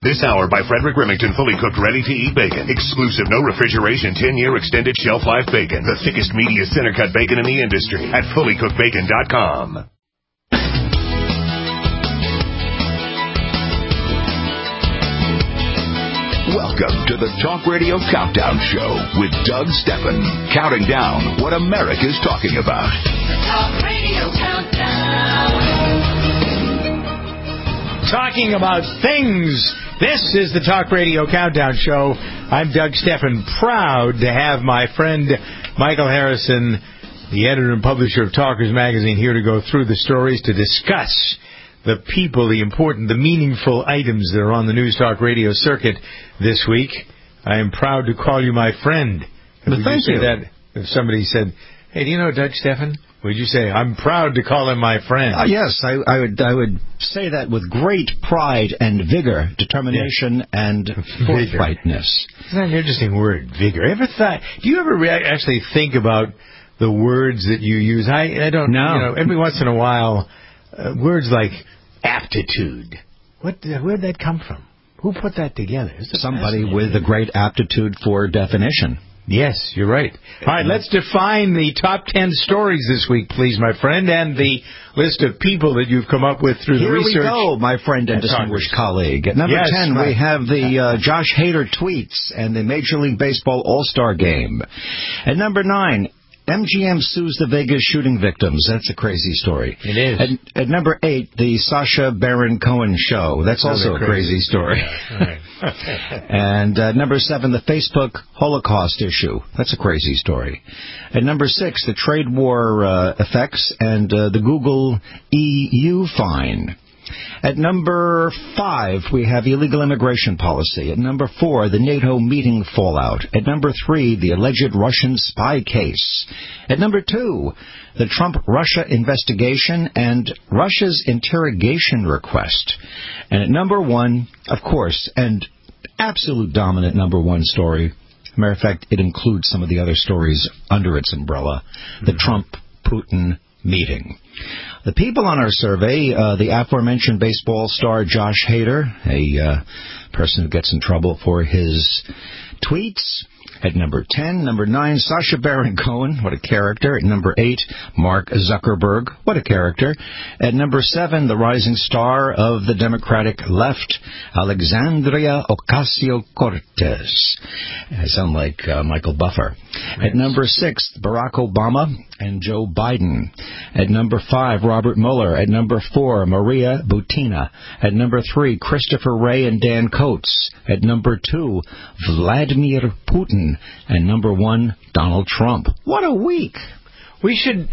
This hour by Frederick Remington, fully cooked, ready-to-eat bacon. Exclusive, no refrigeration, 10-year extended shelf life bacon. The thickest, meatiest, center-cut bacon in the industry at fullycookedbacon.com. Welcome to the Talk Radio Countdown Show with Doug Steffen, counting down what America's talking about. The Talk Radio Countdown. Talking about things. This is the Talk Radio Countdown Show. I'm Doug Steffen, proud to have my friend Michael Harrison, the editor and publisher of Talkers Magazine, here to go through the stories, to discuss the people, the important, the meaningful items that are on the News Talk Radio circuit this week. I am proud to call you my friend. Well, thank you. That if somebody said, "Hey, do you know Doug Steffen?" Would you say, "I'm proud to call him my friend"? Yes, I would say that with great pride and vigor, determination and forthrightness. Isn't that an interesting word, vigor? Do you ever actually think about the words that you use? I don't know. You know, every once in a while, words like aptitude. Where'd that come from? Who put that together? Somebody with a great aptitude for definition. Yes, you're right. All right, let's define the top 10 stories this week, please, my friend, and the list of people that you've come up with through the research. Here we go, my friend and distinguished colleague. At number 10, we have the Josh Hader tweets and the Major League Baseball All-Star Game. At number 9, MGM sues the Vegas shooting victims. That's a crazy story. It is. At number 8, the Sacha Baron Cohen show. That's also a crazy story. Yeah. Right. And number 7, the Facebook Holocaust issue. That's a crazy story. At number 6, the trade war effects and the Google EU fine. At number 5, we have illegal immigration policy. At number 4, the NATO meeting fallout. At number 3, the alleged Russian spy case. At number 2, the Trump-Russia investigation and Russia's interrogation request. And at number 1, of course, and absolute dominant number 1 story, as a matter of fact, it includes some of the other stories under its umbrella, the Trump-Putin meeting. The people on our survey, the aforementioned baseball star Josh Hader, a person who gets in trouble for his tweets. At number 10, number 9, Sacha Baron Cohen, what a character. At number 8, Mark Zuckerberg, what a character. At number 7, the rising star of the Democratic left, Alexandria Ocasio-Cortez. I sound like Michael Buffer. Yes. At number 6, Barack Obama and Joe Biden. At number 5, Robert Mueller. At number 4, Maria Butina. At number 3, Christopher Wray and Dan Coates. At number 2, Vladimir Putin. And number 1, Donald Trump. What a week! We should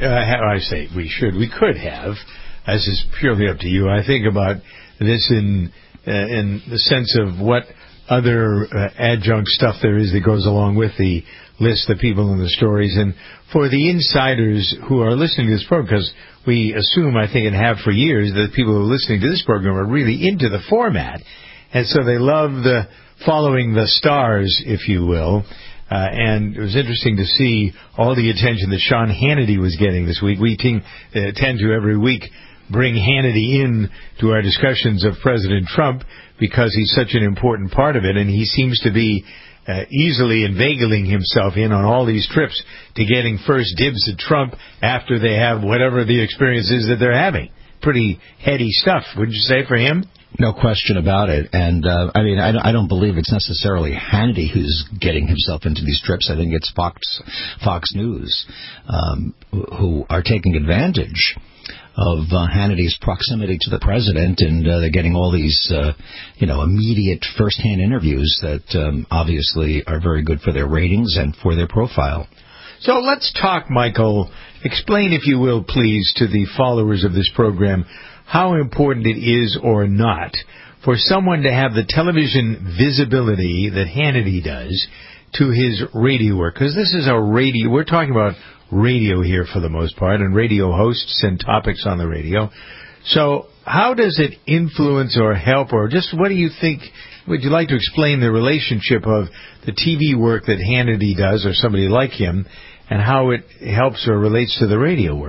we could have, as is purely up to you, I think about this in the sense of what other adjunct stuff there is that goes along with the list of people in the stories. And for the insiders who are listening to this program, because we assume, I think, and have for years, that people who are listening to this program are really into the format. And so they love following the stars, if you will. And it was interesting to see all the attention that Sean Hannity was getting this week. We tend to every week bring Hannity in to our discussions of President Trump because he's such an important part of it, and he seems to be easily inveigling himself in on all these trips to getting first dibs at Trump after they have whatever the experience is that they're having. Pretty heady stuff, wouldn't you say, for him? No question about it. And, I don't believe it's necessarily Hannity who's getting himself into these trips. I think it's Fox News who are taking advantage of Hannity's proximity to the president, and they're getting all these, immediate first-hand interviews that obviously are very good for their ratings and for their profile. So let's talk, Michael. Explain, if you will, please, to the followers of this program how important it is or not for someone to have the television visibility that Hannity does to his radio work. Because this is a radio, we're talking about radio here for the most part, and radio hosts and topics on the radio. So how does it influence or help, or just what do you think, would you like to explain the relationship of the TV work that Hannity does, or somebody like him, and how it helps or relates to the radio work?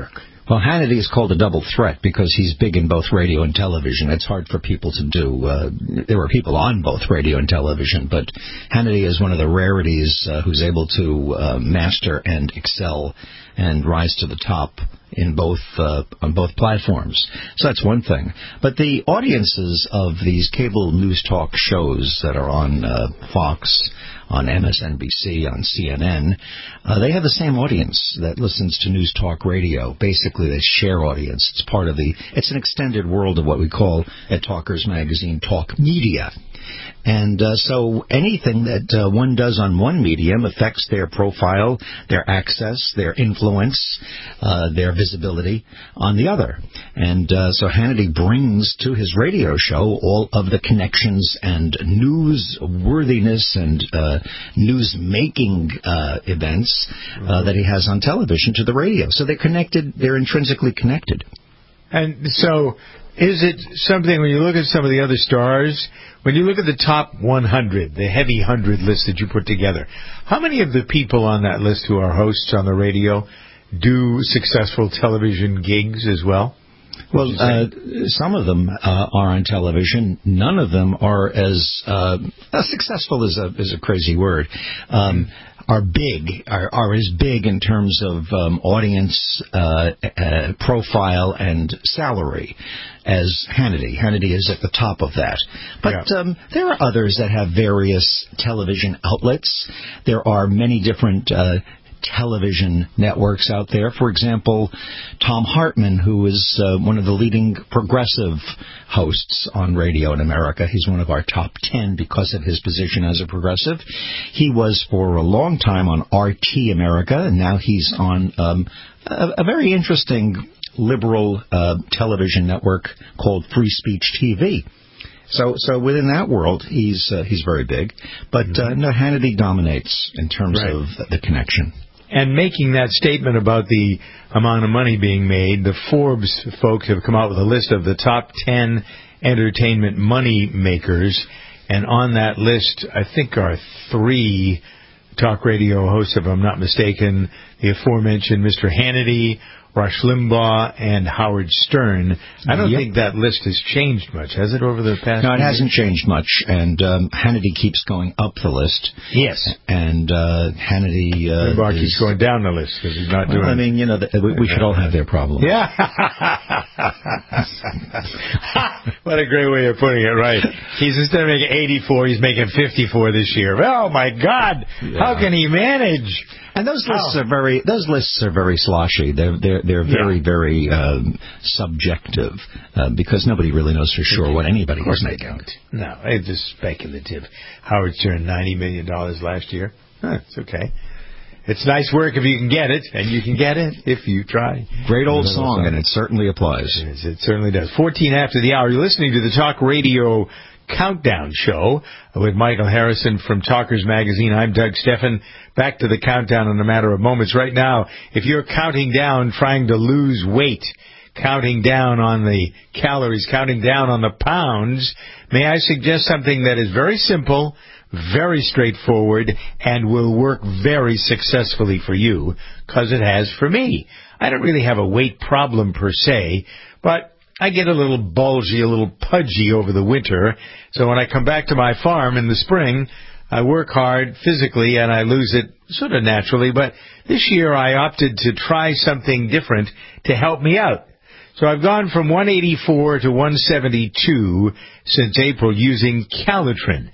Well, Hannity is called a double threat because he's big in both radio and television. It's hard for people to do. There were people on both radio and television, but Hannity is one of the rarities who's able to master and excel and rise to the top in both on both platforms. So that's one thing. But the audiences of these cable news talk shows that are on Fox, on MSNBC, on CNN, they have the same audience that listens to news talk radio. Basically, they share audience. It's an extended world of what we call at Talkers Magazine talk media. And so anything that one does on one medium affects their profile, their access, their influence, their visibility on the other. And so Hannity brings to his radio show all of the connections and newsworthiness and news-making events that he has on television to the radio. So they're connected. They're intrinsically connected. And so is it something, when you look at some of the other stars, when you look at the top 100, the heavy 100 list that you put together, how many of the people on that list who are hosts on the radio do successful television gigs as well? Well, some of them are on television. None of them are as successful is a crazy word. Are as big in terms of audience profile and salary as Hannity. Hannity is at the top of that. But there are others that have various television outlets. There are many different television networks out there. For example, Tom Hartman, who is one of the leading progressive hosts on radio in America. He's one of our top 10 because of his position as a progressive. He was for a long time on RT America, and now he's on a very interesting liberal television network called Free Speech TV. So within that world, he's very big. But no, Hannity dominates in terms of the connection. And making that statement about the amount of money being made, the Forbes folks have come out with a list of the top 10 entertainment money makers. And on that list, I think, are 3 talk radio hosts, if I'm not mistaken, the aforementioned Mr. Hannity, Rush Limbaugh, and Howard Stern. I don't think that list has changed much, has it, over the past No, it hasn't changed much, and Hannity keeps going up the list. Yes. And Hannity... Limbaugh keeps going down the list because he's not doing... I mean, you know, we should all have their problems. Yeah. What a great way of putting it, right. He's, instead of making 84, he's making 54 this year. Oh, my God. Yeah. How can he manage? And those lists are very sloshy. They're very, very subjective because nobody really knows for sure what anybody is making. No, it's just speculative. Howard Stern, $90 million last year. It's okay. It's nice work if you can get it, and you can get it if you try. Great old song, and it certainly applies. Yes, it certainly does. 14 after the hour. You're listening to the Talk Radio Countdown Show with Michael Harrison from Talkers Magazine. I'm Doug Steffen. Back to the countdown in a matter of moments. Right now, if you're counting down, trying to lose weight, counting down on the calories, counting down on the pounds, may I suggest something that is very simple, very straightforward, and will work very successfully for you, because it has for me. I don't really have a weight problem per se, but I get a little bulgy, a little pudgy over the winter. So when I come back to my farm in the spring, I work hard physically and I lose it sort of naturally. But this year I opted to try something different to help me out. So I've gone from 184 to 172 since April using Calotren,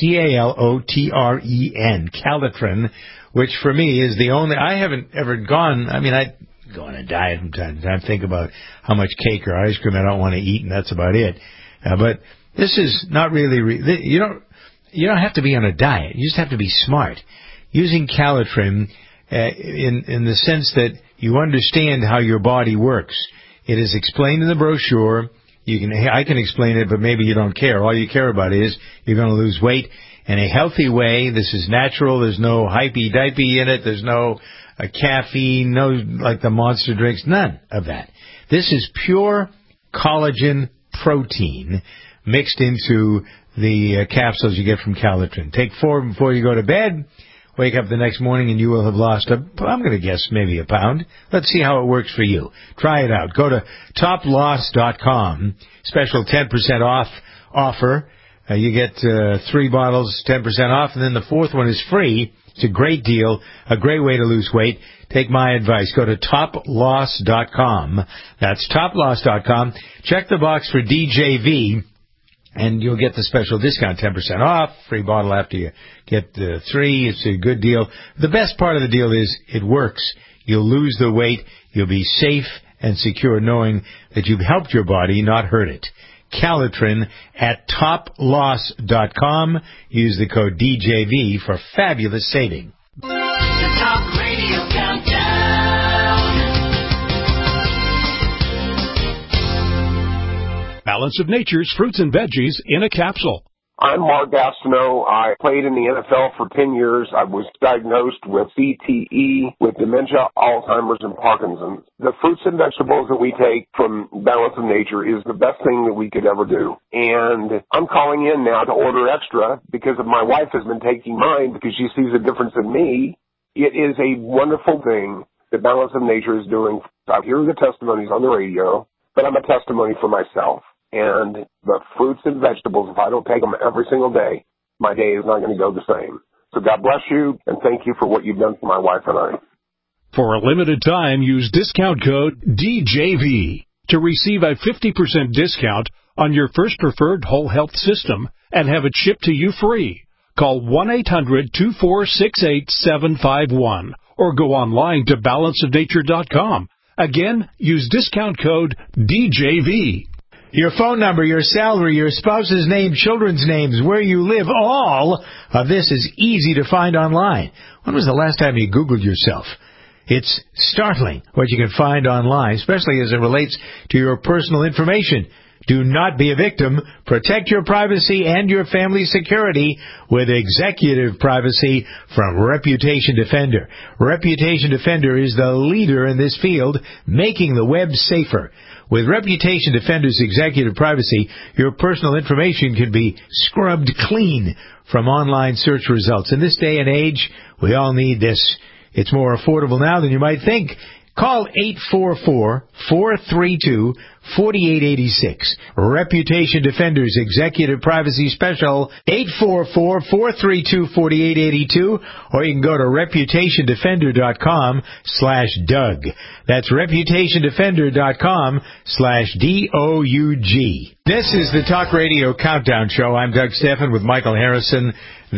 Calotren, Calotren, which for me is the only, I haven't ever gone, I mean, I go on a diet from time to time, think about how much cake or ice cream I don't want to eat, and that's about it. But this is not really, you don't have to be on a diet. You just have to be smart. Using Calotren in the sense that you understand how your body works. It is explained in the brochure. I can explain it, but maybe you don't care. All you care about is you're going to lose weight in a healthy way. This is natural. There's no hypey-dipey in it. There's no caffeine, no like the monster drinks, none of that. This is pure collagen protein mixed into the capsules you get from Calotren. Take 4 before you go to bed. Wake up the next morning and you will have lost, I'm going to guess, maybe a pound. Let's see how it works for you. Try it out. Go to toploss.com. Special 10% off offer. You get 3 bottles, 10% off, and then the 4th one is free. It's a great deal, a great way to lose weight. Take my advice. Go to toploss.com. That's toploss.com. Check the box for DJV, and you'll get the special discount, 10% off, free bottle after you get the 3. It's a good deal. The best part of the deal is it works. You'll lose the weight. You'll be safe and secure knowing that you've helped your body, not hurt it. Calitrin at toploss.com. Use the code DJV for fabulous saving. The Talk Radio Countdown. Balance of Nature's fruits and veggies in a capsule. I'm Mark Gastineau. I played in the NFL for 10 years. I was diagnosed with CTE, with dementia, Alzheimer's, and Parkinson's. The fruits and vegetables that we take from Balance of Nature is the best thing that we could ever do. And I'm calling in now to order extra because my wife has been taking mine because she sees a difference in me. It is a wonderful thing that Balance of Nature is doing. I hear the testimonies on the radio, but I'm a testimony for myself. And the fruits and vegetables, if I don't take them every single day, my day is not going to go the same. So God bless you, and thank you for what you've done for my wife and I. For a limited time, use discount code DJV to receive a 50% discount on your first preferred whole health system and have it shipped to you free. Call 1-800-246-8751 or go online to balanceofnature.com. Again, use discount code DJV. Your phone number, your salary, your spouse's name, children's names, where you live, all of this is easy to find online. When was the last time you Googled yourself? It's startling what you can find online, especially as it relates to your personal information. Do not be a victim. Protect your privacy and your family's security with executive privacy from Reputation Defender. Reputation Defender is the leader in this field, making the web safer. With Reputation Defender's executive privacy, your personal information can be scrubbed clean from online search results. In this day and age, we all need this. It's more affordable now than you might think. Call 844-432-4886. Reputation Defender's Executive Privacy Special, 844-432-4882, or you can go to reputationdefender.com/Doug. That's reputationdefender.com/DOUG. This is the Talk Radio Countdown Show. I'm Doug Stephan with Michael Harrison.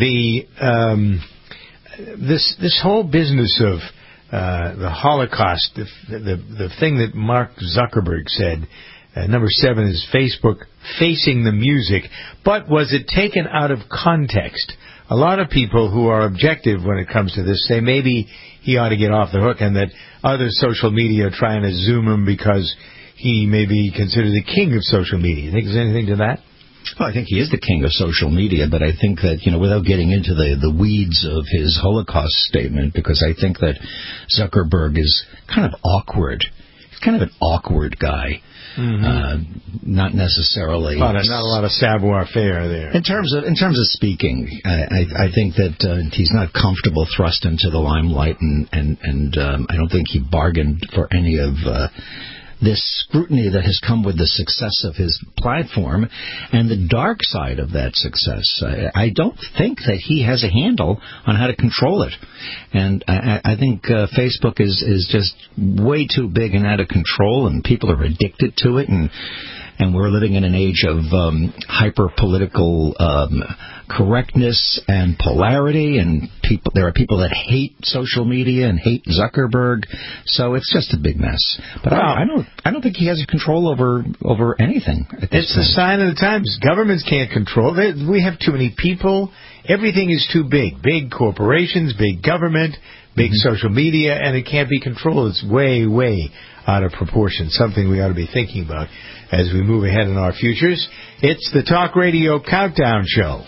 This whole business of the Holocaust, the thing that Mark Zuckerberg said, number 7 is Facebook facing the music. But was it taken out of context? A lot of people who are objective when it comes to this say maybe he ought to get off the hook and that other social media are trying to zoom him because he may be considered the king of social media. You think there's anything to that? Well, I think he is the king of social media, but I think that, without getting into the weeds of his Holocaust statement, because I think that Zuckerberg is kind of awkward. He's kind of an awkward guy. Mm-hmm. Not necessarily. Not a lot of savoir-faire there. In terms of speaking, I think that he's not comfortable thrust into the limelight, and I don't think he bargained for any of this scrutiny that has come with the success of his platform and the dark side of that success. I don't think that he has a handle on how to control it. And I think Facebook is just way too big and out of control, and people are addicted to it, and we're living in an age of hyper-political correctness and polarity, and there are people that hate social media and hate Zuckerberg, so it's just a big mess. But I don't think he has control over anything. It's the sign of the times. Governments can't control it. We have too many people. Everything is too big. Big corporations, big government, big social media, and it can't be controlled. It's way, way out of proportion. Something we ought to be thinking about as we move ahead in our futures. It's the Talk Radio Countdown Show.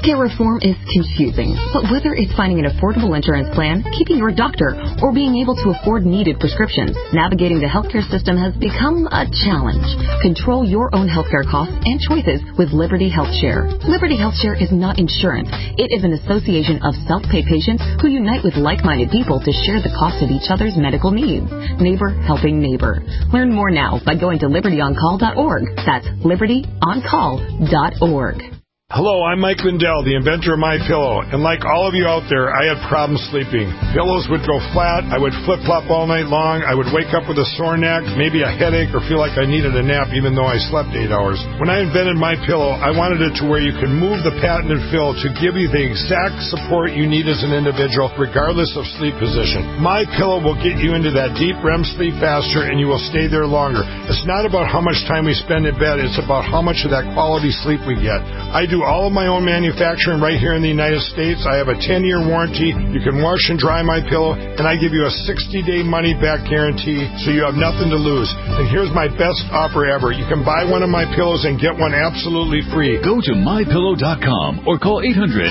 Healthcare reform is confusing, but whether it's finding an affordable insurance plan, keeping your doctor, or being able to afford needed prescriptions, navigating the healthcare system has become a challenge. Control your own healthcare costs and choices with Liberty HealthShare. Liberty HealthShare is not insurance. It is an association of self-pay patients who unite with like-minded people to share the cost of each other's medical needs. Neighbor helping neighbor. Learn more now by going to libertyoncall.org. That's libertyoncall.org. Hello, I'm Mike Lindell, the inventor of MyPillow, and like all of you out there, I had problems sleeping. Pillows would go flat, I would flip-flop all night long, I would wake up with a sore neck, maybe a headache, or feel like I needed a nap even though I slept 8 hours. When I invented MyPillow, I wanted it to where you could move the patented fill to give you the exact support you need as an individual, regardless of sleep position. MyPillow will get you into that deep REM sleep faster, and you will stay there longer. It's not about how much time we spend in bed, it's about how much of that quality sleep we get. I do all of my own manufacturing right here in the United States. I have a 10-year warranty. You can wash and dry my pillow, and I give you a 60-day money-back guarantee, so you have nothing to lose. And here's my best offer ever. You can buy one of my pillows and get one absolutely free. Go to mypillow.com or call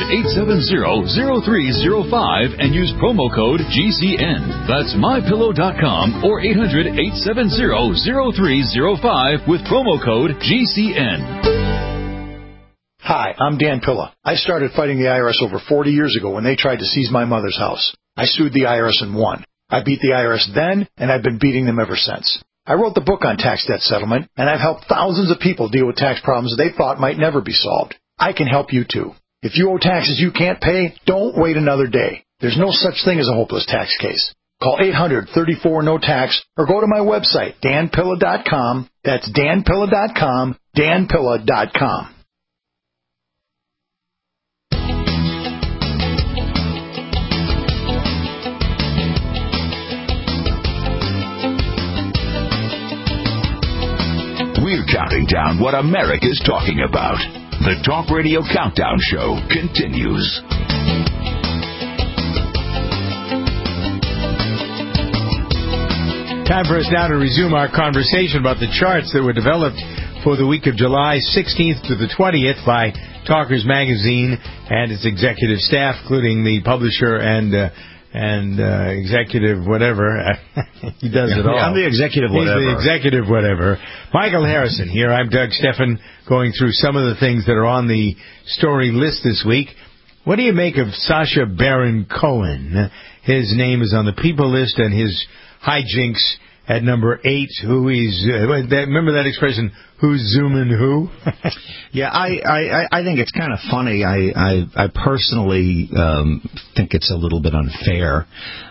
800-870-0305 and use promo code GCN. That's mypillow.com or 800-870-0305 with promo code GCN. Hi, I'm Dan Pilla. I started fighting the IRS over 40 years ago when they tried to seize my mother's house. I sued the IRS and won. I beat the IRS then, and I've been beating them ever since. I wrote the book on tax debt settlement, and I've helped thousands of people deal with tax problems they thought might never be solved. I can help you too. If you owe taxes you can't pay, don't wait another day. There's no such thing as a hopeless tax case. Call 800-34-NO-TAX or go to my website, danpilla.com. That's danpilla.com, danpilla.com. We're counting down what America's talking about. The Talk Radio Countdown Show continues. Time for us now to resume our conversation about the charts that were developed for the week of July 16th to the 20th by Talkers Magazine and its executive staff, including the publisher and executive whatever. He does it all. I'm the executive whatever. He's the executive whatever. Michael Harrison here. I'm Doug Steffen, going through some of the things that are on the story list this week. What do you make of Sacha Baron Cohen? His name is on the people list, and his hijinks at number 8. Who he's remember that expression? Who's zooming who? Yeah, I think it's kind of funny. I personally think it's a little bit unfair.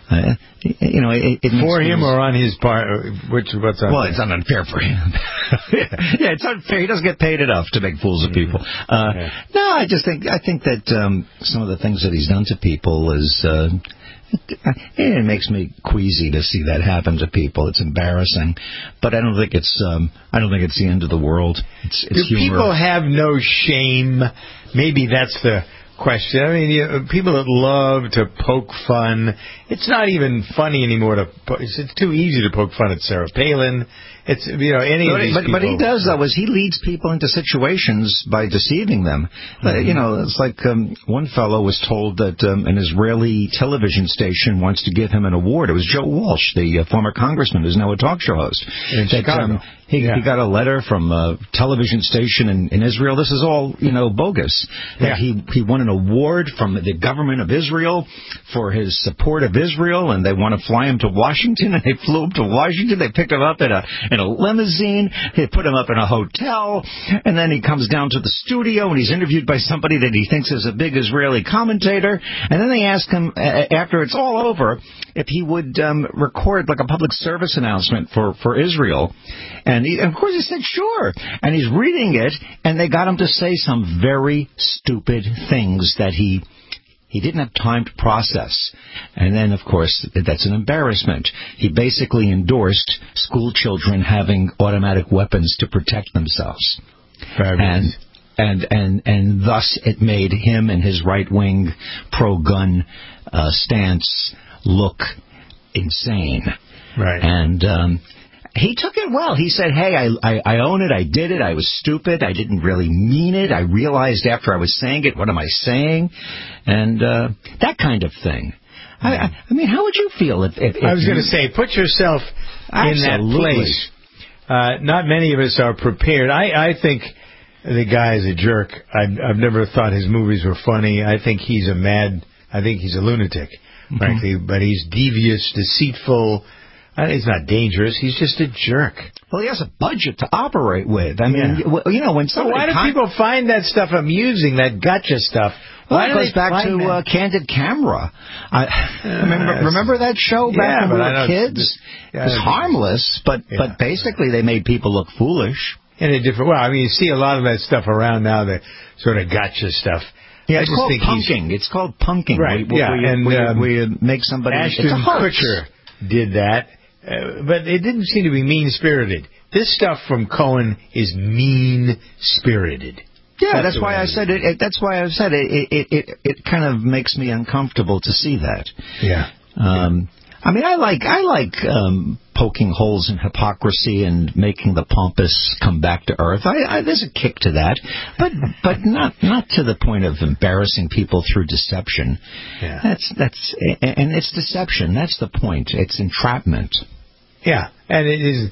For him or on his part? What's unfair? Well, it's not unfair for him. Yeah, it's unfair. He doesn't get paid enough to make fools of people. No, I think that some of the things that he's done to people is. It makes me queasy to see that happen to people. It's embarrassing, but I don't think it's the end of the world. It's Do humor. People have no shame? Maybe that's the question. I mean, people that love to poke fun. It's not even funny anymore to. It's too easy to poke fun at Sarah Palin. It's any of these people. But he does, though, is he leads people into situations by deceiving them. Mm-hmm. It's like one fellow was told that an Israeli television station wants to give him an award. It was Joe Walsh, the former congressman who's now a talk show host. In Chicago. He got a letter from a television station in Israel. This is all, bogus. That he won an award from the government of Israel for his support of Israel, and they want to fly him to Washington, and they flew him to Washington. They picked him up in a limousine. They put him up in a hotel, and then he comes down to the studio, and he's interviewed by somebody that he thinks is a big Israeli commentator, and then they ask him, after it's all over, if he would record like a public service announcement for Israel. And of course he said, sure. And he's reading it, and they got him to say some very stupid things that he didn't have time to process. And then, of course, that's an embarrassment. He basically endorsed school children having automatic weapons to protect themselves. Fabulous. And thus it made him and his right-wing pro-gun stance look insane. Right. And he took it well. He said, hey, I own it. I did it. I was stupid. I didn't really mean it. I realized after I was saying it, what am I saying? And that kind of thing. I mean, how would you feel if I was going to say, put yourself in that place. Not many of us are prepared. I think the guy is a jerk. I've never thought his movies were funny. I think he's a lunatic, frankly. But he's devious, deceitful. He's not dangerous. He's just a jerk. Well, he has a budget to operate with. I mean, when somebody... Why do people find that stuff amusing, that gotcha stuff? Well, it goes back to Candid Camera. Remember that show back when we were kids? It was harmless, but basically they made people look foolish. In a different... Well, I mean, you see a lot of that stuff around now, the sort of gotcha stuff. Yeah, it's called punking. It's called punking. Right, We make somebody... Ashton Kutcher did that, but it didn't seem to be mean-spirited. This stuff from Cohen is mean-spirited. Yeah, that's why I said it. That's why I said it kind of makes me uncomfortable to see that. Yeah. I mean, I like poking holes in hypocrisy and making the pompous come back to earth. There's a kick to that, but not to the point of embarrassing people through deception. Yeah. And it's deception. That's the point. It's entrapment. Yeah, and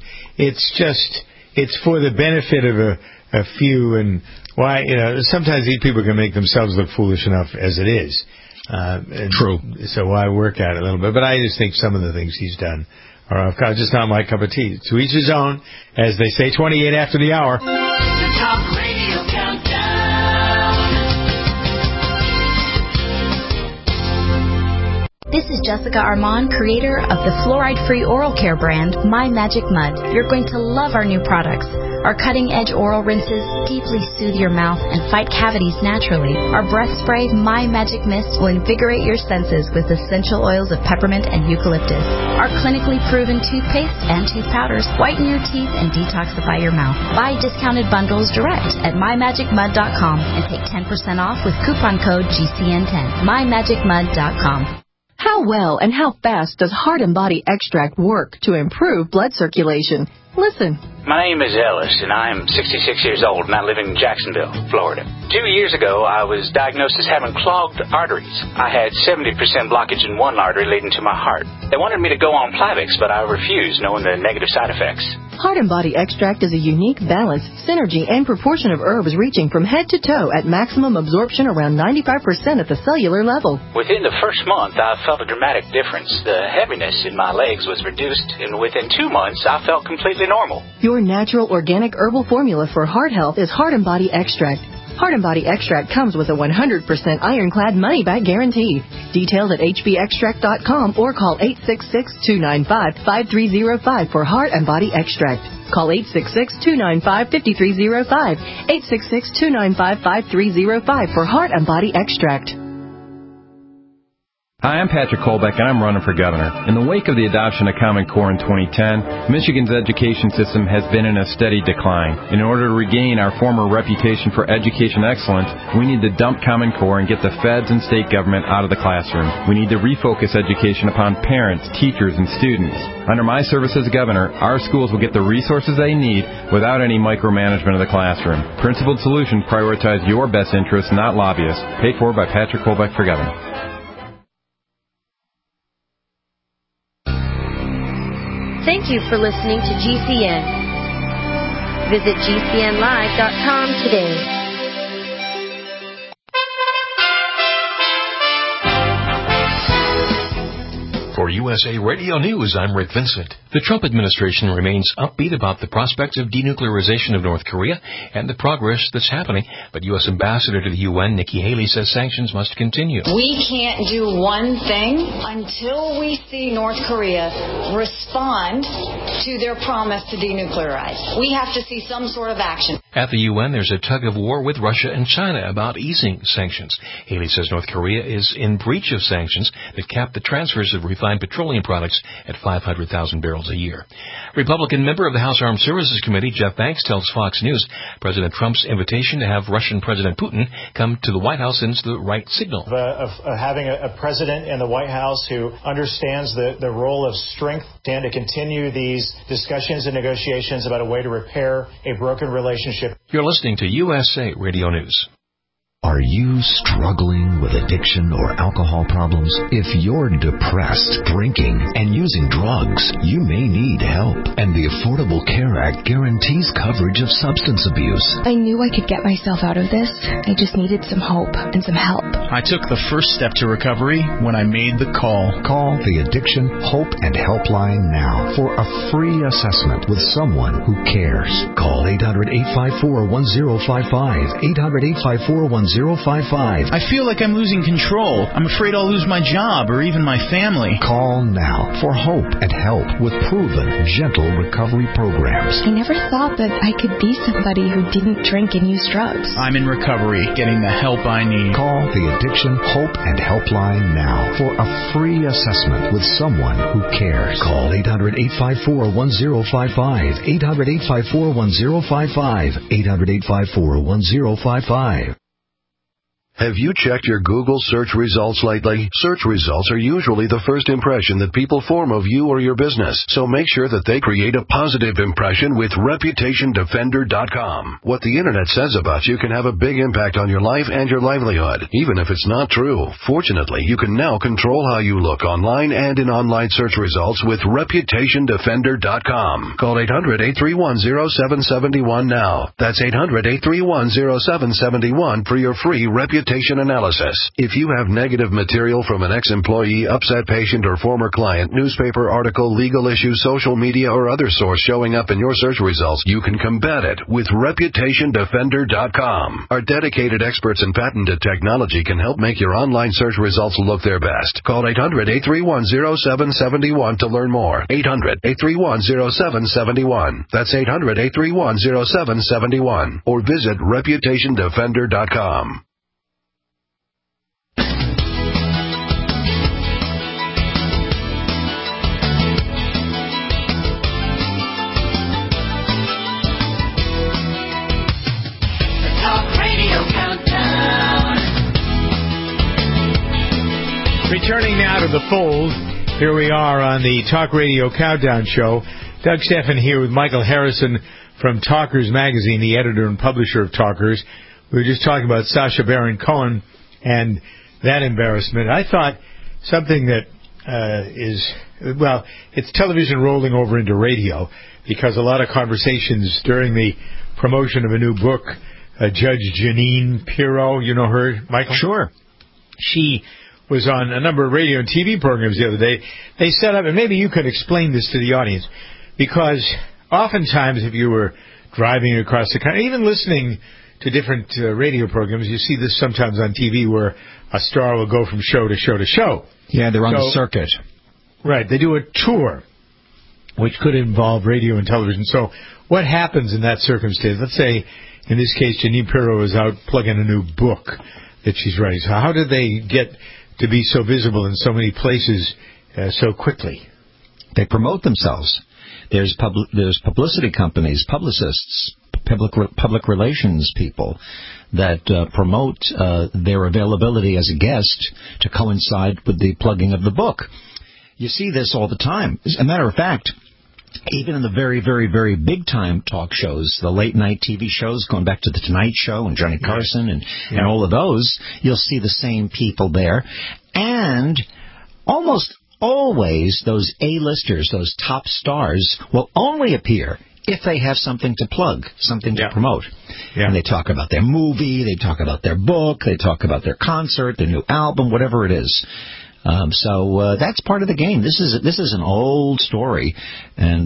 it's for the benefit of a few, and why sometimes these people can make themselves look foolish enough as it is. True. So why work at it a little bit? But I just think some of the things he's done are just not my cup of tea. To each his own, as they say, 28 after the hour. The Talk Radio Countdown. This is Jessica Armand, creator of the fluoride-free oral care brand, My Magic Mud. You're going to love our new products. Our cutting-edge oral rinses deeply soothe your mouth and fight cavities naturally. Our breath spray, My Magic Mist, will invigorate your senses with essential oils of peppermint and eucalyptus. Our clinically proven toothpaste and tooth powders whiten your teeth and detoxify your mouth. Buy discounted bundles direct at mymagicmud.com and take 10% off with coupon code GCN10. mymagicmud.com. How well and how fast does Heart and Body Extract work to improve blood circulation? Listen. My name is Ellis, and I'm 66 years old, and I live in Jacksonville, Florida. 2 years ago, I was diagnosed as having clogged arteries. I had 70% blockage in one artery leading to my heart. They wanted me to go on Plavix, but I refused, knowing the negative side effects. Heart and Body Extract is a unique balance, synergy, and proportion of herbs reaching from head to toe at maximum absorption around 95% at the cellular level. Within the first month, I felt a dramatic difference. The heaviness in my legs was reduced, and within 2 months, I felt completely normal. Your natural organic herbal formula for heart health is Heart and Body Extract. Heart and Body Extract comes with a 100% ironclad money-back guarantee. Details at hbextract.com or call 866-295-5305 for Heart and Body Extract. Call 866-295-5305. 866-295-5305 for Heart and Body Extract. Hi, I'm Patrick Kolbeck, and I'm running for governor. In the wake of the adoption of Common Core in 2010, Michigan's education system has been in a steady decline. In order to regain our former reputation for education excellence, we need to dump Common Core and get the feds and state government out of the classroom. We need to refocus education upon parents, teachers, and students. Under my service as governor, our schools will get the resources they need without any micromanagement of the classroom. Principled Solutions prioritize your best interests, not lobbyists. Paid for by Patrick Kolbeck for governor. Thank you for listening to GCN. Visit GCNlive.com today. For USA Radio News, I'm Rick Vincent. The Trump administration remains upbeat about the prospects of denuclearization of North Korea and the progress that's happening. But U.S. Ambassador to the UN, Nikki Haley, says sanctions must continue. We can't do one thing until we see North Korea respond to their promise to denuclearize. We have to see some sort of action. At the UN, there's a tug-of-war with Russia and China about easing sanctions. Haley says North Korea is in breach of sanctions that cap the transfers of refined petroleum products at 500,000 barrels a year. Republican member of the House Armed Services Committee, Jeff Banks, tells Fox News President Trump's invitation to have Russian President Putin come to the White House sends the right signal. Of having a president in the White House who understands the role of strength and to continue these discussions and negotiations about a way to repair a broken relationship. You're listening to USA Radio News. Are you struggling with addiction or alcohol problems? If you're depressed, drinking, and using drugs, you may need help. And the Affordable Care Act guarantees coverage of substance abuse. I knew I could get myself out of this. I just needed some hope and some help. I took the first step to recovery when I made the call. Call the Addiction Hope and Helpline now for a free assessment with someone who cares. Call 800-854-1055. 800-854-1055. I feel like I'm losing control. I'm afraid I'll lose my job or even my family. Call now for hope and help with proven, gentle recovery programs. I never thought that I could be somebody who didn't drink and use drugs. I'm in recovery, getting the help I need. Call the Addiction Hope and Helpline now for a free assessment with someone who cares. Call 800-854-1055. 800-854-1055. 800-854-1055. Have you checked your Google search results lately? Search results are usually the first impression that people form of you or your business, so make sure that they create a positive impression with ReputationDefender.com. What the Internet says about you can have a big impact on your life and your livelihood, even if it's not true. Fortunately, you can now control how you look online and in online search results with ReputationDefender.com. Call 800-831-0771 now. That's 800-831-0771 for your free reputation analysis. If you have negative material from an ex-employee, upset patient, or former client, newspaper article, legal issue, social media, or other source showing up in your search results, you can combat it with ReputationDefender.com. Our dedicated experts in patented technology can help make your online search results look their best. Call 800-831-0771 to learn more. 800-831-0771. That's 800-831-0771. Or visit ReputationDefender.com. Returning now to the fold, here we are on the Talk Radio Countdown Show. Doug Stephan here with Michael Harrison from Talkers Magazine, the editor and publisher of Talkers. We were just talking about Sacha Baron Cohen and that embarrassment. I thought something that it's television rolling over into radio, because a lot of conversations during the promotion of a new book, Judge Jeanine Pirro, you know her, Michael? Sure. She was on a number of radio and TV programs the other day. They set up, and maybe you could explain this to the audience, because oftentimes if you were driving across the country, even listening to different radio programs, you see this sometimes on TV where a star will go from show to show to show. Yeah, they're on the circuit. Right, they do a tour, which could involve radio and television. So what happens in that circumstance? Let's say, in this case, Jeanine Pirro is out plugging a new book that she's writing. So how did they get to be so visible in so many places so quickly? They promote themselves. There's publicity companies, publicists, public relations people that promote their availability as a guest to coincide with the plugging of the book. You see this all the time. As a matter of fact, even in the very, very, very big-time talk shows, the late-night TV shows, going back to The Tonight Show and Johnny Carson and all of those, you'll see the same people there. And almost always those A-listers, those top stars, will only appear if they have something to plug, something to promote. Yeah. And they talk about their movie, they talk about their book, they talk about their concert, their new album, whatever it is. So that's part of the game. This is an old story, and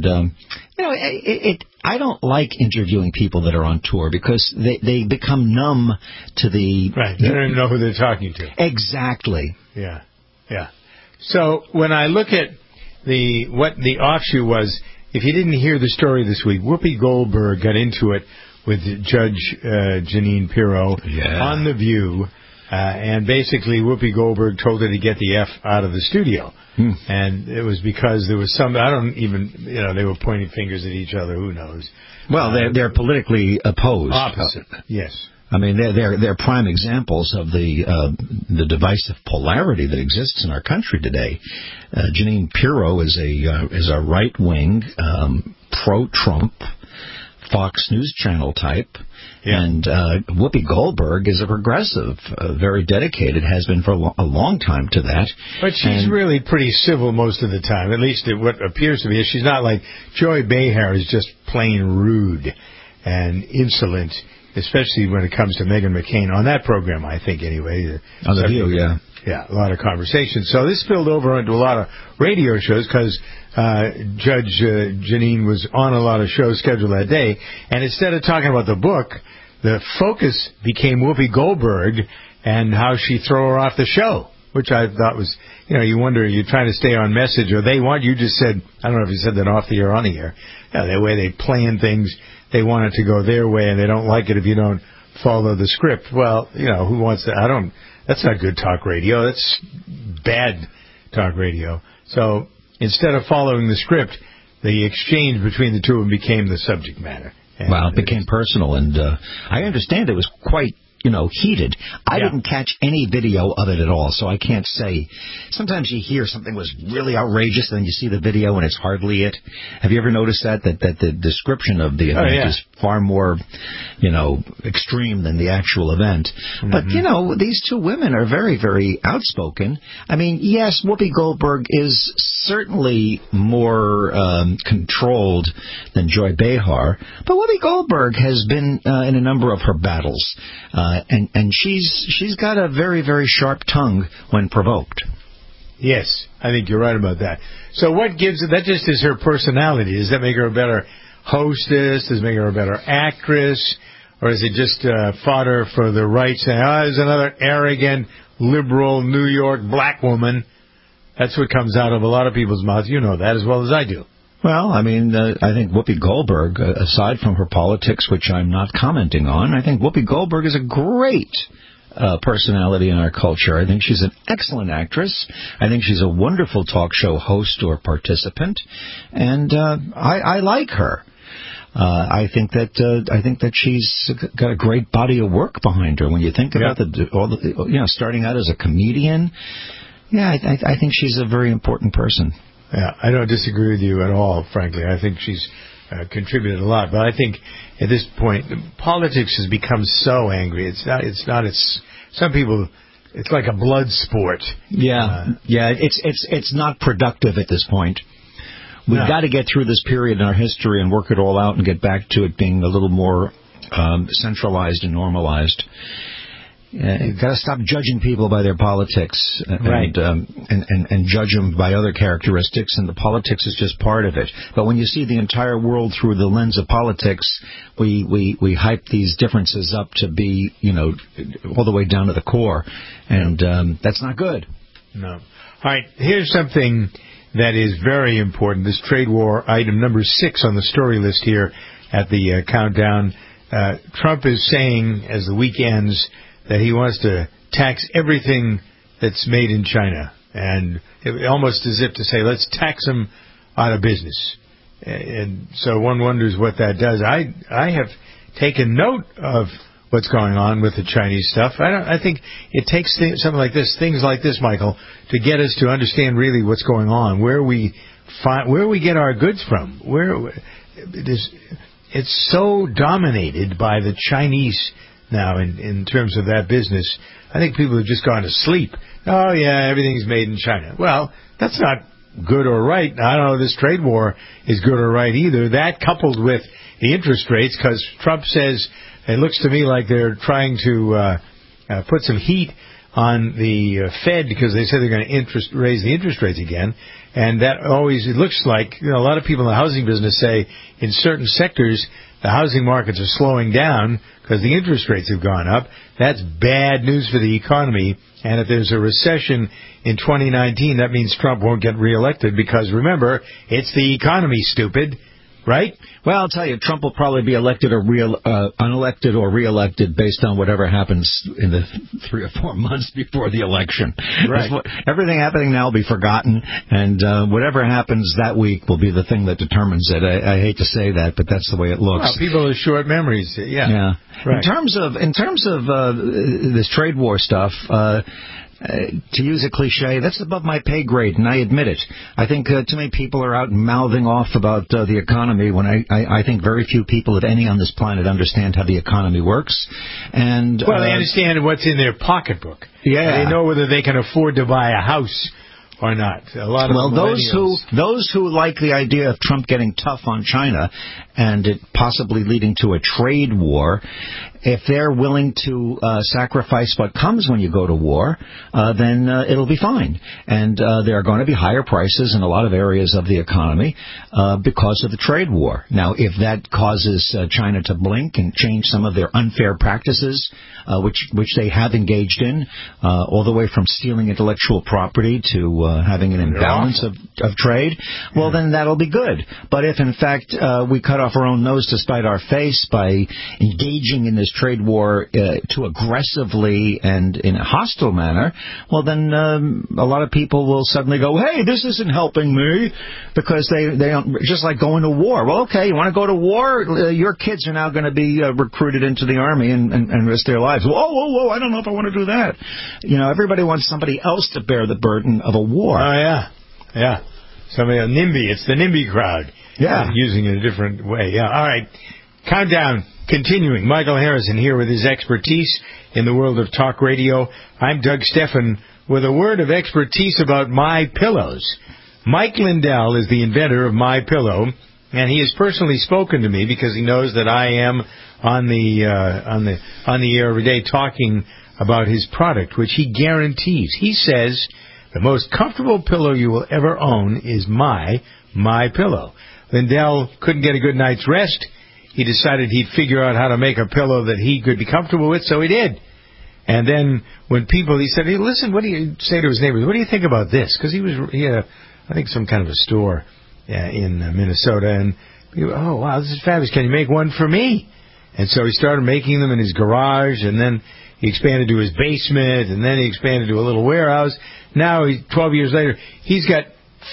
I don't like interviewing people that are on tour because they become numb to the They don't even know who they're talking to. Exactly. Yeah. So when I look at what the offshoot was, if you didn't hear the story this week, Whoopi Goldberg got into it with Judge Jeanine Pirro on The View. And basically, Whoopi Goldberg told her to get the F out of the studio. And it was because there was some, I don't even, they were pointing fingers at each other. Who knows? Well, they're politically opposed. Opposite, yes. I mean, they're prime examples of the divisive polarity that exists in our country today. Jeanine Pirro is a right-wing, pro-Trump, Fox News Channel type, and Whoopi Goldberg is a progressive, very dedicated, has been for a long time to that. But she's really pretty civil most of the time, at least what appears to be. She's not like Joy Behar is just plain rude and insolent, especially when it comes to Meghan McCain on that program, I think, anyway. On The View, yeah. Yeah, a lot of conversation. So this spilled over into a lot of radio shows because Judge Jeanine was on a lot of shows scheduled that day. And instead of talking about the book, the focus became Whoopi Goldberg and how she threw her off the show, which I thought was, you wonder, you're trying to stay on message, or they want, you just said, I don't know if you said that off the air or on the air, the way they plan things, they want it to go their way, and they don't like it if you don't follow the script. Well, who wants that? That's not good talk radio. That's bad talk radio. So instead of following the script, the exchange between the two of them became the subject matter. Well, it became personal, and I understand it was quite, heated. I didn't catch any video of it at all, so I can't say. Sometimes you hear something was really outrageous, and then you see the video, and it's hardly it. Have you ever noticed that the description of the event is far more, extreme than the actual event? But, these two women are very, very outspoken. I mean, yes, Whoopi Goldberg is certainly more controlled than Joy Behar, but Whoopi Goldberg has been in a number of her battles, and she's got a very, very sharp tongue when provoked. Yes, I think you're right about that. So what gives it? That just is her personality. Does that make her a better hostess? Does it make her a better actress? Or is it just fodder for the right saying, there's another arrogant, liberal New York black woman? That's what comes out of a lot of people's mouths. You know that as well as I do. Well, I mean, I think Whoopi Goldberg, aside from her politics, which I'm not commenting on, I think Whoopi Goldberg is a great personality in our culture. I think she's an excellent actress. I think she's a wonderful talk show host or participant, and I like her. I think that she's got a great body of work behind her. When you think about starting out as a comedian, I think she's a very important person. Yeah, I don't disagree with you at all, frankly. I think she's contributed a lot. But I think at this point, politics has become so angry. Some people, it's like a blood sport. It's not productive at this point. We've got to get through this period in our history and work it all out and get back to it being a little more centralized and normalized. You've got to stop judging people by their politics and judge them by other characteristics, and the politics is just part of it. But when you see the entire world through the lens of politics, we hype these differences up to be, all the way down to the core, and that's not good. No. All right, here's something that is very important, this trade war item number 6 on the story list here at the countdown. Trump is saying, as the week ends, that he wants to tax everything that's made in China, and almost as if to say, let's tax them out of business. And so one wonders what that does. I have taken note of what's going on with the Chinese stuff. I think it takes something like this, things like this, Michael, to get us to understand really what's going on, where we get our goods from. It's so dominated by the Chinese now in terms of that business. I think people have just gone to sleep. Oh, yeah, everything's made in China. Well, that's not good or right. I don't know if this trade war is good or right either. That coupled with the interest rates, because Trump says, it looks to me like they're trying to put some heat on the Fed because they said they're going to raise the interest rates again. And that always, it looks like, a lot of people in the housing business say in certain sectors the housing markets are slowing down because the interest rates have gone up. That's bad news for the economy. And if there's a recession in 2019, that means Trump won't get reelected because, remember, it's the economy, stupid. right? Well, I'll tell you, Trump will probably be elected or unelected or reelected based on whatever happens in the 3 or 4 months before the election. Right. Everything happening now will be forgotten, and whatever happens that week will be the thing that determines it. I hate to say that, but that's the way it looks. Well, people have short memories. Yeah. Right. In terms of this trade war stuff. To use a cliche, that's above my pay grade, and I admit it. I think too many people are out mouthing off about the economy when I think very few people, if any, on this planet understand how the economy works. And well, they understand what's in their pocketbook. Yeah. They know whether they can afford to buy a house or not. A lot of those who like the idea of Trump getting tough on China and it possibly leading to a trade war, if they're willing to sacrifice what comes when you go to war, then it'll be fine. And there are going to be higher prices in a lot of areas of the economy because of the trade war. Now, if that causes China to blink and change some of their unfair practices, which they have engaged in, all the way from stealing intellectual property to having an imbalance of trade, well, then that'll be good. But if, in fact, we cut off our own nose to spite our face by engaging in this trade war too aggressively and in a hostile manner, well, then a lot of people will suddenly go, hey, this isn't helping me, because they don't, just like going to war. Well, okay, you want to go to war? Your kids are now going to be recruited into the army and risk their lives. Whoa, I don't know if I want to do that. You know, everybody wants somebody else to bear the burden of a war. Oh, yeah. Somebody, a NIMBY. It's the NIMBY crowd. Yeah. Using it a different way. Yeah, all right. Countdown continuing. Michael Harrison here with his expertise in the world of talk radio. I'm Doug Steffen with a word of expertise about My Pillows. Mike Lindell is the inventor of My Pillow, and he has personally spoken to me because he knows that I am on the air every day talking about his product, which he guarantees. He says the most comfortable pillow you will ever own is My Pillow. Lindell couldn't get a good night's rest. He decided he'd figure out how to make a pillow that he could be comfortable with, so he did. And then when he said, hey, listen, what do you say to his neighbors? What do you think about this? Because he had, I think, some kind of a store in Minnesota. And people, oh, wow, this is fabulous. Can you make one for me? And so he started making them in his garage, and then he expanded to his basement, and then he expanded to a little warehouse. Now, 12 years later, he's got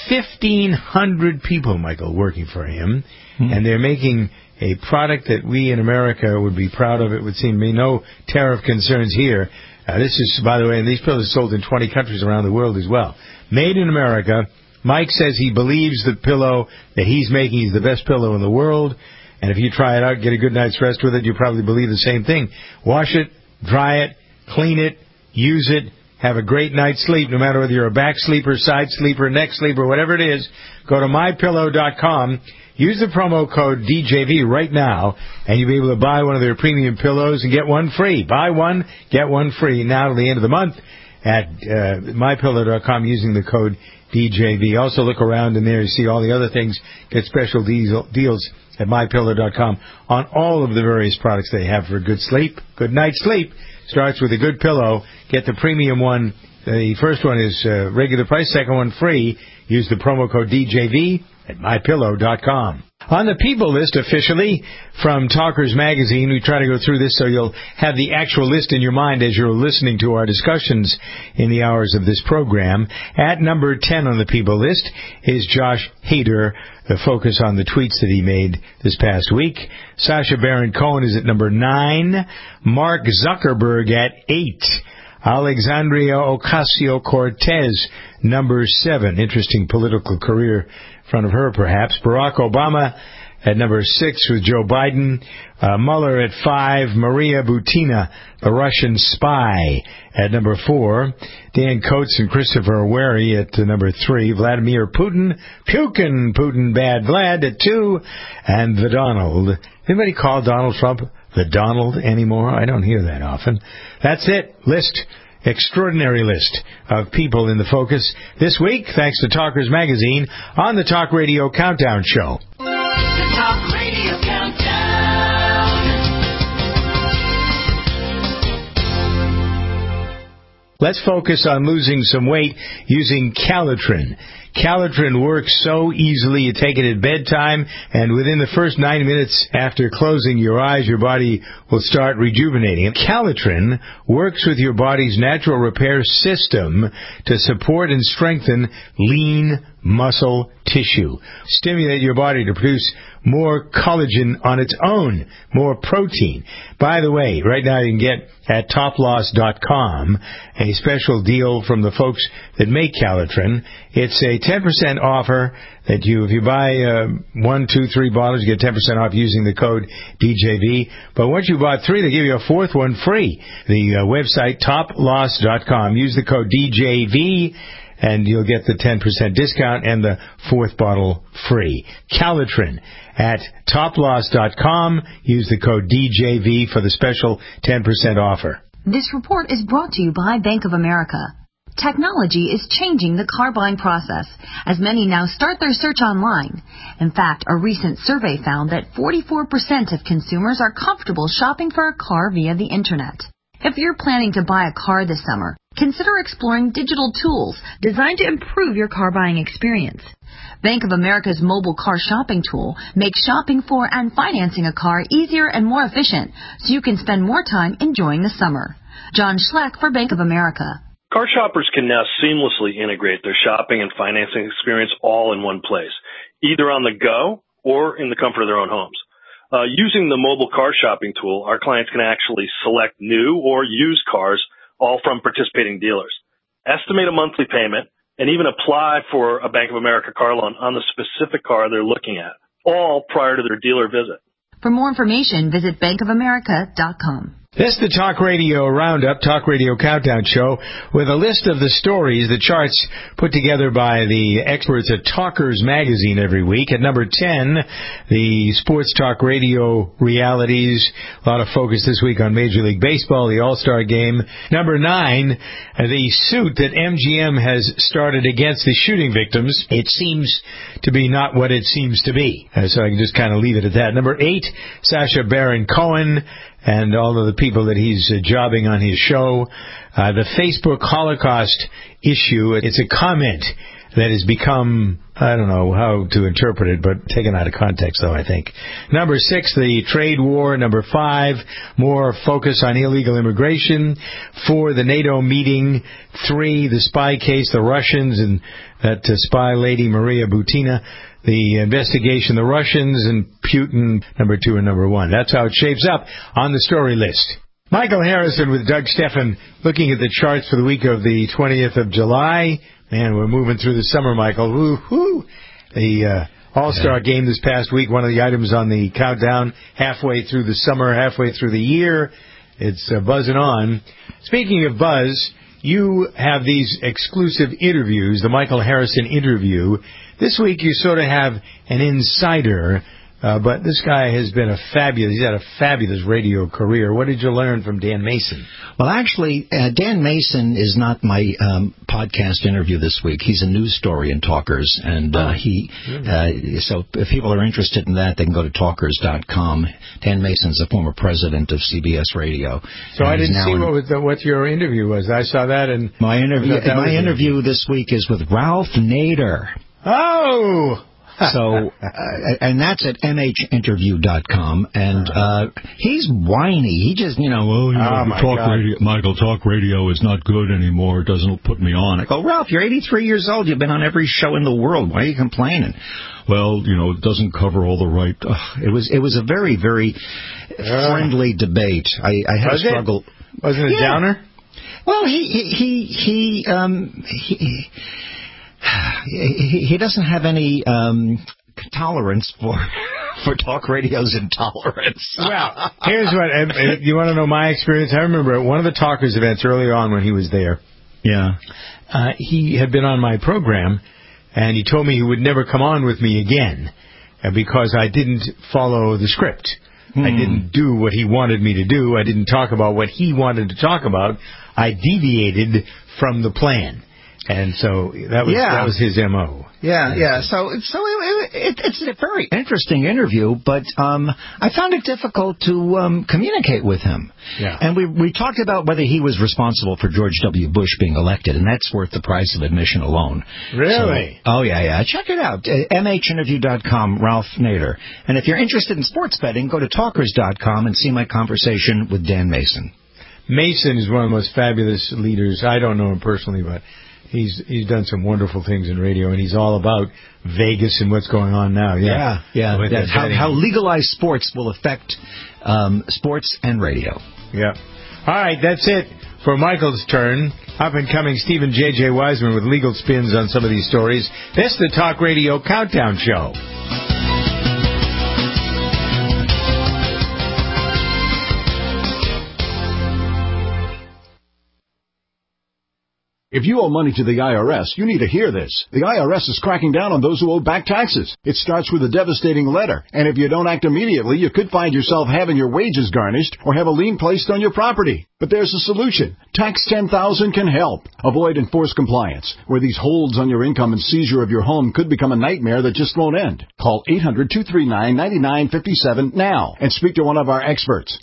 1,500 people, Michael, working for him, and they're making a product that we in America would be proud of. It would seem to me no tariff concerns here. This is, by the way, and these pillows are sold in 20 countries around the world as well. Made in America. Mike says he believes the pillow that he's making is the best pillow in the world, and if you try it out, get a good night's rest with it, you probably believe the same thing. Wash it, dry it, clean it, use it, have a great night's sleep, no matter whether you're a back sleeper, side sleeper, neck sleeper, whatever it is. Go to MyPillow.com. Use the promo code DJV right now, and you'll be able to buy one of their premium pillows and get one free. Buy one, get one free now to the end of the month at MyPillow.com using the code DJV. Also look around in there. You see all the other things. Get special deals at MyPillow.com on all of the various products they have for good sleep. Good night's sleep starts with a good pillow. Get the premium one. The first one is regular price, second one free. Use the promo code DJV at MyPillow.com. On the people list officially from Talkers Magazine, we try to go through this so you'll have the actual list in your mind as you're listening to our discussions in the hours of this program. At number 10 on the people list is Josh Hader, the focus on the tweets that he made this past week. Sacha Baron Cohen is at number 9. Mark Zuckerberg at 8. Alexandria Ocasio-Cortez, number 7. Interesting political career in front of her, perhaps. Barack Obama at number 6 with Joe Biden. Mueller at 5. Maria Butina, the Russian spy, at number 4. Dan Coates and Christopher Wary at number 3. Vladimir Putin, Putin bad Vlad at 2. And the Donald. Anybody call Donald Trump the Donald anymore? I don't hear that often. That's it. Extraordinary list of people in the focus this week, thanks to Talkers Magazine on the Talk Radio Countdown Show. The Talk Radio Countdown. Let's focus on losing some weight using Calitrin. Calitrin works so easily. You take it at bedtime, and within the first 9 minutes after closing your eyes, your body will start rejuvenating. And Calitrin works with your body's natural repair system to support and strengthen lean muscle tissue. Stimulate your body to produce more collagen on its own, more protein. By the way, right now you can get at toploss.com a special deal from the folks that make Calitrin. It's a 10% offer that if you buy 1, 2, 3 bottles, you get 10% off using the code DJV. But once you bought 3, they give you a 4th one free. The website, toploss.com. Use the code DJV, and you'll get the 10% discount and the 4th bottle free. Calitrin at toploss.com. Use the code DJV for the special 10% offer. This report is brought to you by Bank of America. Technology is changing the car buying process, as many now start their search online. In fact, a recent survey found that 44% of consumers are comfortable shopping for a car via the Internet. If you're planning to buy a car this summer, consider exploring digital tools designed to improve your car buying experience. Bank of America's mobile car shopping tool makes shopping for and financing a car easier and more efficient, so you can spend more time enjoying the summer. John Schleck for Bank of America. Car shoppers can now seamlessly integrate their shopping and financing experience all in one place, either on the go or in the comfort of their own homes. Using the mobile car shopping tool, our clients can actually select new or used cars, all from participating dealers, estimate a monthly payment, and even apply for a Bank of America car loan on the specific car they're looking at, all prior to their dealer visit. For more information, visit bankofamerica.com. This is the Talk Radio Roundup, Talk Radio Countdown Show, with a list of the stories, the charts put together by the experts at Talkers Magazine every week. At number 10, the Sports Talk Radio realities. A lot of focus this week on Major League Baseball, the All-Star Game. Number 9, the suit that MGM has started against the shooting victims. It seems to be not what it seems to be. So I can just kind of leave it at that. Number 8, Sacha Baron Cohen and all of the people that he's jobbing on his show. The Facebook Holocaust issue, it's a comment that has become, I don't know how to interpret it, but taken out of context, though, I think. Number 6, the trade war. Number 5, more focus on illegal immigration. 4, the NATO meeting. 3, the spy case, the Russians, and that spy lady, Maria Butina. The investigation, the Russians, and Putin, number 2 and number 1. That's how it shapes up on the story list. Michael Harrison with Doug Steffen looking at the charts for the week of the 20th of July. Man, we're moving through the summer, Michael. Woo-hoo! The All-Star Game this past week, one of the items on the countdown, halfway through the summer, halfway through the year. It's buzzing on. Speaking of buzz, you have these exclusive interviews, the Michael Harrison interview. This week you sort of have an insider, but this guy has been he's had a fabulous radio career. What did you learn from Dan Mason? Well, actually, Dan Mason is not my podcast interview this week. He's a news story in Talkers, and so if people are interested in that, they can go to talkers.com. Dan Mason's the former president of CBS Radio. So I didn't see what your interview was. I saw that, and my interview this week is with Ralph Nader. Oh! So, and that's at mhinterview.com, and he's whiny. He just, Michael, talk radio is not good anymore. It doesn't put me on. I go, Ralph, you're 83 years old. You've been on every show in the world. Why are you complaining? Well, it doesn't cover all the right. It was a very, very friendly debate. I had a struggle. Wasn't it a downer? Well, he doesn't have any tolerance for talk radio's intolerance. Well, here's what you want to know my experience. I remember at one of the Talkers events earlier on when he was there. Yeah, he had been on my program, and he told me he would never come on with me again because I didn't follow the script. I didn't do what he wanted me to do. I didn't talk about what he wanted to talk about. I deviated from the plan. And so that was his MO. Yeah. So it It's a very interesting interview, but I found it difficult to communicate with him. Yeah. And we talked about whether he was responsible for George W. Bush being elected, and that's worth the price of admission alone. Really? So, yeah. Check it out. MHinterview.com, Ralph Nader. And if you're interested in sports betting, go to talkers.com and see my conversation with Dan Mason. Mason is one of the most fabulous leaders. I don't know him personally, but he's done some wonderful things in radio, and he's all about Vegas and what's going on now. Yeah. How legalized sports will affect sports and radio. Yeah. All right, that's it for Michael's turn. Up-and-coming Stephen J.J. Wiseman with legal spins on some of these stories. This is the Talk Radio Countdown Show. If you owe money to the IRS, you need to hear this. The IRS is cracking down on those who owe back taxes. It starts with a devastating letter, and if you don't act immediately, you could find yourself having your wages garnished or have a lien placed on your property. But there's a solution. Tax 10,000 can help. Avoid enforced compliance, where these holds on your income and seizure of your home could become a nightmare that just won't end. Call 800-239-9957 now and speak to one of our experts.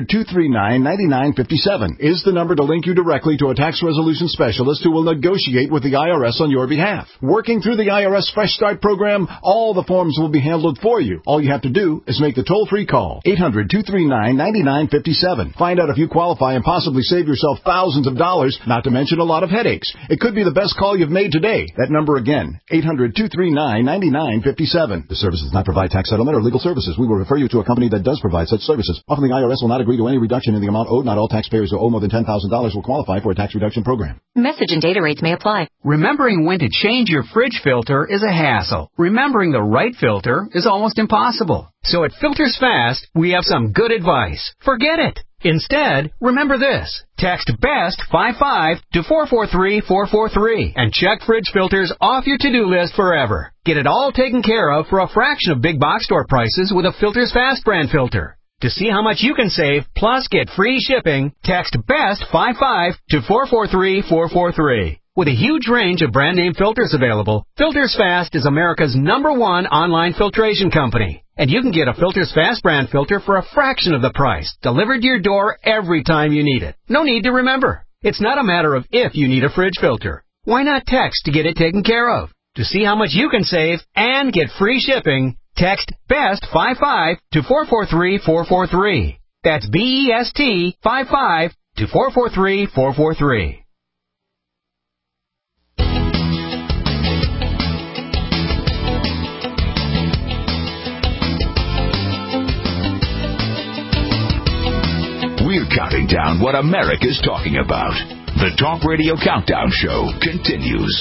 800-239-9957 is the number to link you directly to a tax resolution specialist who will negotiate with the IRS on your behalf. Working through the IRS Fresh Start program, all the forms will be handled for you. All you have to do is make the toll-free call. 800-239-9957. Find out if you qualify and possibly save yourself thousands of dollars, not to mention a lot of headaches. It could be the best call you've made today. That number again, 800-239-9957. The service does not provide tax settlement or legal services. We will refer you to a company that does provide such services. Often the IRS will not agree to any reduction in the amount owed. Not all taxpayers who owe more than $10,000 will qualify for a tax reduction program. Message and data rates may apply. Remembering when to change your fridge filter is a hassle. Remembering the right filter is almost impossible. So at Filters Fast, we have some good advice. Forget it. Instead, remember this. Text BEST 55 to 443-443 and check fridge filters off your to-do list forever. Get it all taken care of for a fraction of big box store prices with a Filters Fast brand filter. To see how much you can save, plus get free shipping, text BEST 55 to 443-443. With a huge range of brand name filters available, Filters Fast is America's #1 online filtration company. And you can get a Filters Fast brand filter for a fraction of the price, delivered to your door every time you need it. No need to remember. It's not a matter of if you need a fridge filter. Why not text to get it taken care of? To see how much you can save and get free shipping, text BEST 55 to 443-443. That's BEST 55 to 443-443. We're counting down what America's talking about. The Talk Radio Countdown Show continues.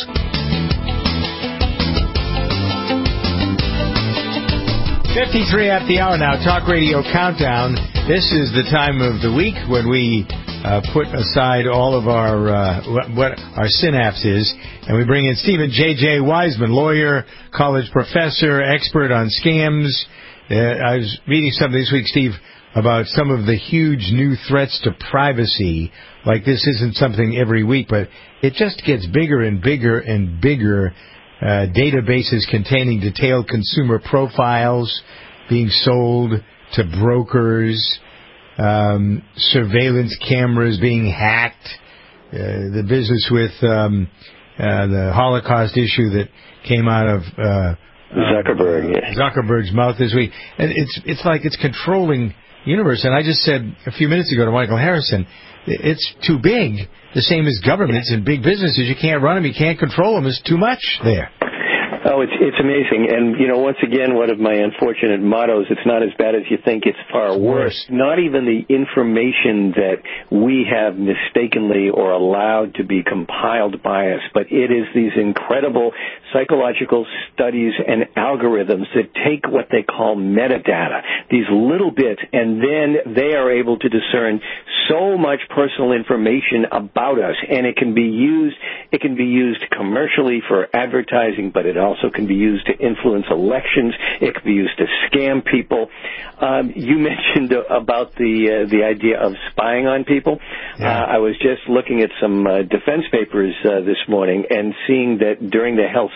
53 at the hour now, Talk Radio Countdown. This is the time of the week when we put aside all of our what our synapse is, and we bring in Stephen J.J. Wiseman, lawyer, college professor, expert on scams. I was reading something this week, Steve, about some of the huge new threats to privacy. Like, this isn't something every week, but it just gets bigger and bigger and bigger. Databases containing detailed consumer profiles being sold to brokers, surveillance cameras being hacked, the business with the Holocaust issue that came out of Zuckerberg's mouth this week. And it's like it's controlling universe. And I just said a few minutes ago to Michael Harrison, it's too big. The same as governments and big businesses. You can't run them. You can't control them. There's too much there. Oh, it's amazing. And, once again, one of my unfortunate mottos, it's not as bad as you think, it's far worse. Not even the information that we have mistakenly or allowed to be compiled by us, but it is these incredible psychological studies and algorithms that take what they call metadata, these little bits, and then they are able to discern so much personal information about us, and it can be used commercially for advertising, but it also can be used to influence elections. It can be used to scam people. You mentioned about the idea of spying on people. I was just looking at some defense papers this morning and seeing that during the Helsinki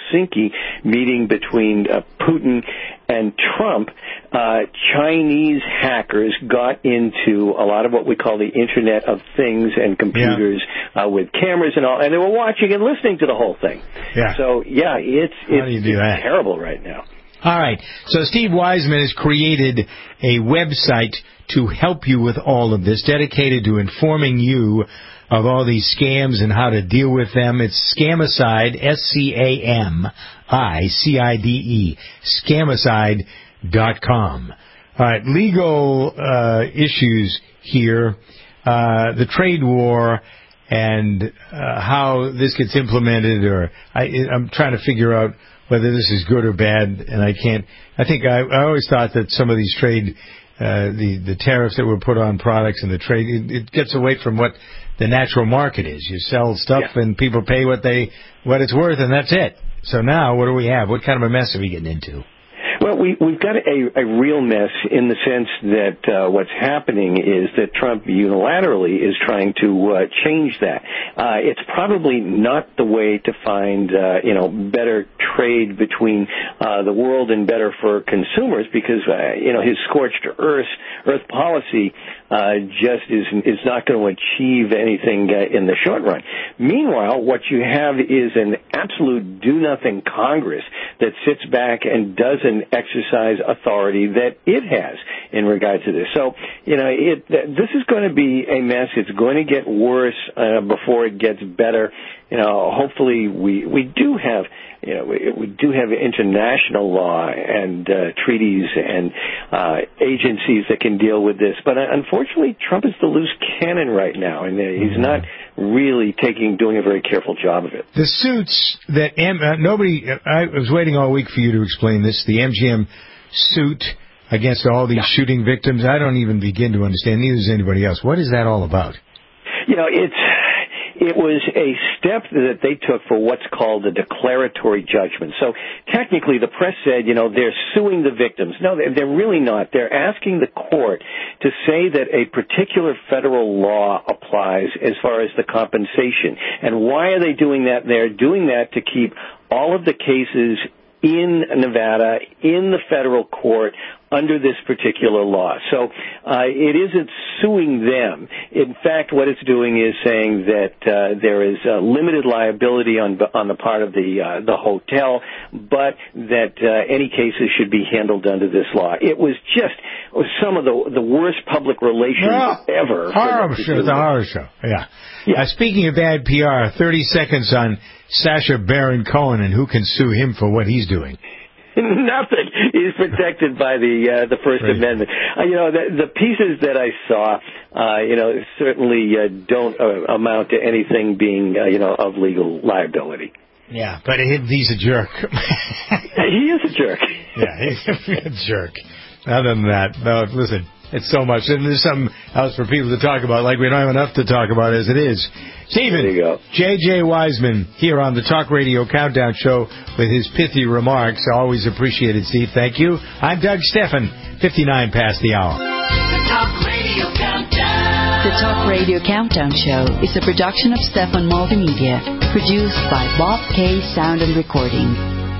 Helsinki meeting between Putin and Trump, Chinese hackers got into a lot of what we call the Internet of Things and computers with cameras and all, and they were watching and listening to the whole thing. Yeah. So, it's terrible right now. All right. So Steve Wiseman has created a website to help you with all of this, dedicated to informing you of all these scams and how to deal with them. It's Scamicide, SCAMICIDE, Scamicide.com. All right, legal issues here, the trade war and how this gets implemented, or I'm trying to figure out whether this is good or bad, and I think I always thought that some of these trade, the tariffs that were put on products and the trade, it gets away from what the natural market is. You sell stuff and people pay what it's worth, and that's it. So now, what do we have? What kind of a mess are we getting into? Well, we've got a real mess in the sense that what's happening is that Trump unilaterally is trying to change that. It's probably not the way to find better trade between the world and better for consumers, because his scorched earth policy just is not going to achieve anything in the short run. Meanwhile, what you have is an absolute do-nothing Congress that sits back and doesn't exercise authority that it has in regard to this. So, this is going to be a mess. It's going to get worse before it gets better. Hopefully we do have international law and treaties and agencies that can deal with this. But unfortunately, Trump is the loose cannon right now, and he's not really doing a very careful job of it. The suits that I was waiting all week for you to explain this. The MGM suit against all these shooting victims. I don't even begin to understand. Neither does anybody else. What is that all about? It was a step that they took for what's called a declaratory judgment. So technically the press said, they're suing the victims. No, they're really not. They're asking the court to say that a particular federal law applies as far as the compensation. And why are they doing that? They're doing that to keep all of the cases in Nevada, in the federal court, under this particular law. So it isn't suing them. In fact, what it's doing is saying that there is limited liability on the part of the hotel, but that any cases should be handled under this law. It was just some of the worst public relations ever. It's a horror show. Yeah. Speaking of bad PR, 30 seconds on Sacha Baron Cohen and who can sue him for what he's doing. Nothing. He's protected by the First Amendment. The pieces that I saw, certainly don't amount to anything being, of legal liability. Yeah, but he's a jerk. He is a jerk. Yeah, he's a jerk. Other than that, no, listen, it's so much. And there's something else for people to talk about, like we don't have enough to talk about as it is. Stephen, there you go. J.J. Wiseman here on the Talk Radio Countdown Show with his pithy remarks. Always appreciated, Steve. Thank you. I'm Doug Stephan, 59 past the hour. The Talk Radio Countdown. The Talk Radio Countdown Show is a production of Stephan Multimedia, produced by Bob K. Sound and Recording.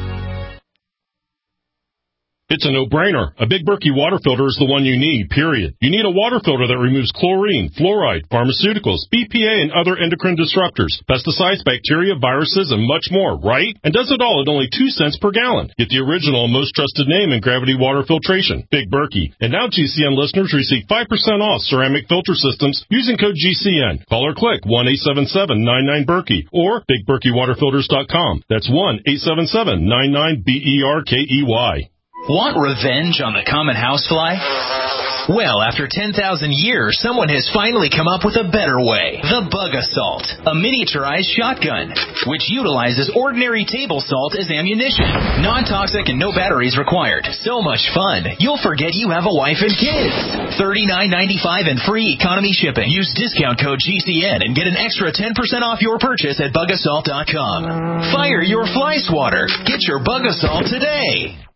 It's a no-brainer. A Big Berkey water filter is the one you need, period. You need a water filter that removes chlorine, fluoride, pharmaceuticals, BPA, and other endocrine disruptors, pesticides, bacteria, viruses, and much more, right? And does it all at only 2 cents per gallon. Get the original and most trusted name in gravity water filtration, Big Berkey. And now GCN listeners receive 5% off ceramic filter systems using code GCN. Call or click 1-877-99-BERKEY or BigBerkeyWaterFilters.com. That's 1-877-99-BERKEY. Want revenge on the common housefly? Well, after 10,000 years, someone has finally come up with a better way. The Bug Assault, a miniaturized shotgun, which utilizes ordinary table salt as ammunition. Non-toxic and no batteries required. So much fun, you'll forget you have a wife and kids. $39.95 and free economy shipping. Use discount code GCN and get an extra 10% off your purchase at BugAssault.com. Fire your fly swatter. Get your Bug Assault today.